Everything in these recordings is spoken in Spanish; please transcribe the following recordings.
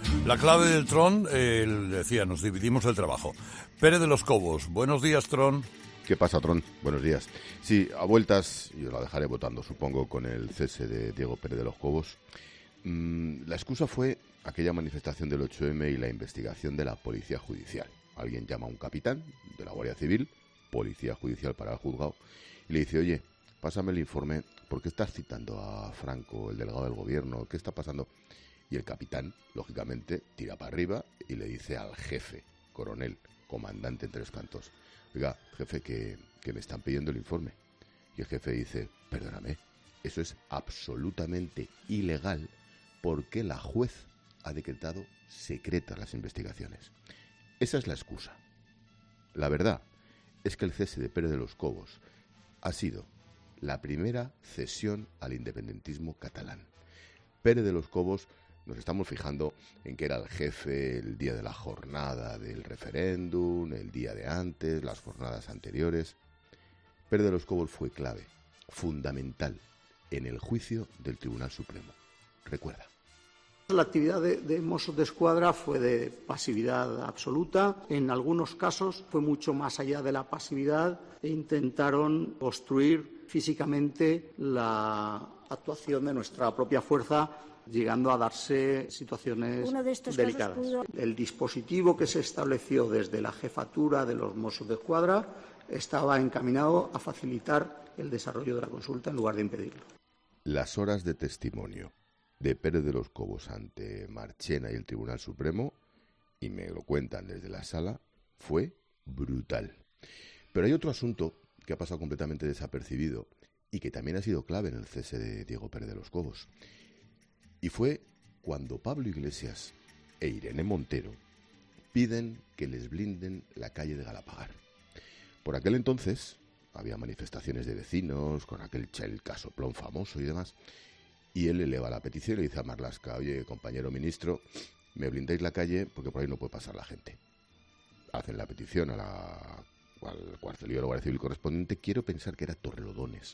La clave del Tron, decía, nos dividimos el trabajo. Pérez de los Cobos, buenos días, Tron. ¿Qué pasa, Tron? Buenos días. Sí, a vueltas, yo la dejaré votando, supongo, con el cese de Diego Pérez de los Cobos. La excusa fue aquella manifestación del 8M y la investigación de la Policía Judicial. Alguien llama a un capitán de la Guardia Civil, Policía Judicial para el juzgado, y le dice, oye, pásame el informe, ¿por qué estás citando a Franco, el delegado del gobierno? ¿Qué está pasando? Y el capitán, lógicamente, tira para arriba y le dice al jefe, coronel, comandante en Tres Cantos, oiga, jefe, que me están pidiendo el informe. Y el jefe dice, perdóname, eso es absolutamente ilegal porque la juez ha decretado secretas las investigaciones. Esa es la excusa. La verdad es que el cese de Pérez de los Cobos ha sido la primera cesión al independentismo catalán. Pérez de los Cobos, nos estamos fijando en que era el jefe el día de la jornada del referéndum, el día de antes, las jornadas anteriores. Pérez de los Cobos fue clave, fundamental, en el juicio del Tribunal Supremo. Recuerda. La actividad de Mossos d'Esquadra fue de pasividad absoluta. En algunos casos fue mucho más allá de la pasividad e intentaron obstruir físicamente la actuación de nuestra propia fuerza, llegando a darse situaciones delicadas. El dispositivo que se estableció desde la jefatura de los Mossos d'Esquadra estaba encaminado a facilitar el desarrollo de la consulta en lugar de impedirlo. Las horas de testimonio de Pérez de los Cobos ante Marchena y el Tribunal Supremo, y me lo cuentan desde la sala, fue brutal. Pero hay otro asunto que ha pasado completamente desapercibido y que también ha sido clave en el cese de Diego Pérez de los Cobos. Y fue cuando Pablo Iglesias e Irene Montero piden que les blinden la calle de Galapagar. Por aquel entonces había manifestaciones de vecinos con aquel el casoplón famoso y demás, y él eleva la petición y le dice a Marlaska, oye, compañero ministro, me blindáis la calle porque por ahí no puede pasar la gente. Hacen la petición al cuartelillo de la Guardia Civil correspondiente, quiero pensar que era Torrelodones.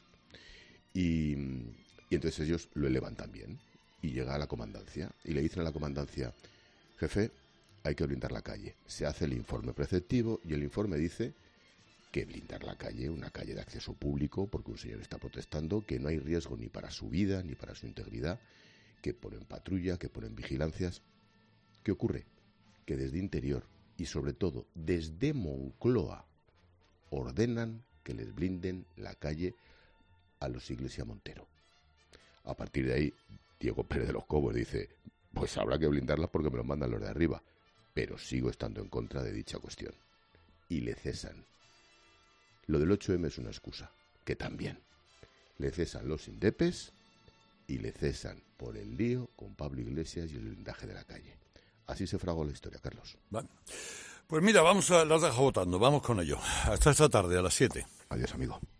Y entonces ellos lo elevan también. Y llega a la comandancia y le dicen a la comandancia, jefe, hay que blindar la calle. Se hace el informe preceptivo y el informe dice que blindar la calle, una calle de acceso público, porque un señor está protestando, que no hay riesgo ni para su vida ni para su integridad, que ponen patrulla, que ponen vigilancias. ¿Qué ocurre? Que desde Interior y sobre todo desde Moncloa ordenan que les blinden la calle a los Iglesias Montero. A partir de ahí, Diego Pérez de los Cobos dice, pues habrá que blindarlas porque me lo mandan los de arriba, pero sigo estando en contra de dicha cuestión. Y le cesan. Lo del 8M es una excusa, que también. Le cesan los indepes y le cesan por el lío con Pablo Iglesias y el blindaje de la calle. Así se fragó la historia, Carlos. Vale. Pues mira, las dejo votando, vamos con ello. Hasta esta tarde, a las 7. Adiós, amigo.